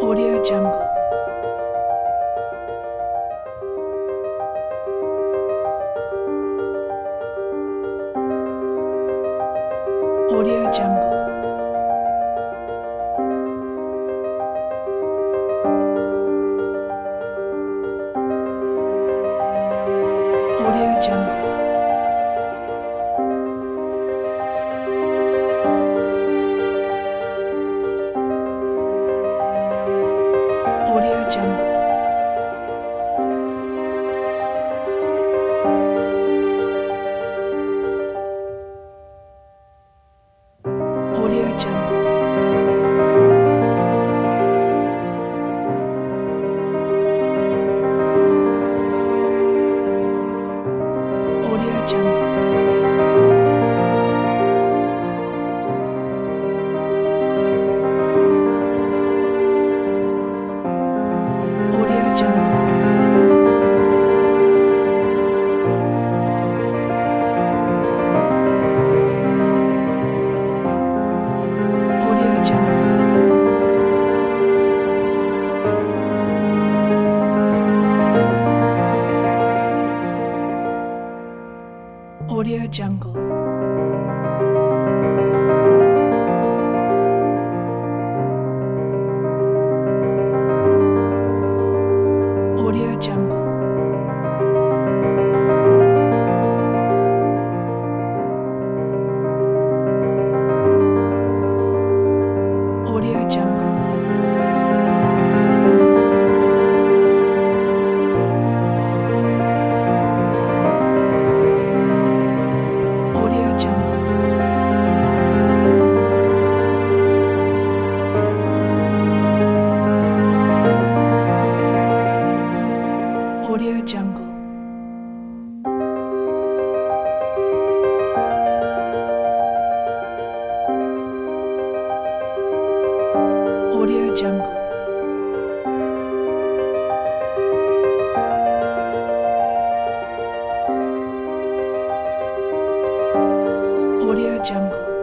Audio Jungle. Audio Jungle. Audio Jungle. Audio Jungle. Audio Jungle. Audio Jungle. Audio Jungle. Audio Jungle. Audio Jungle. Audio Jungle. Audio Jungle. Audio Jungle. Audio Jungle. Audio Jungle. Audio Jungle.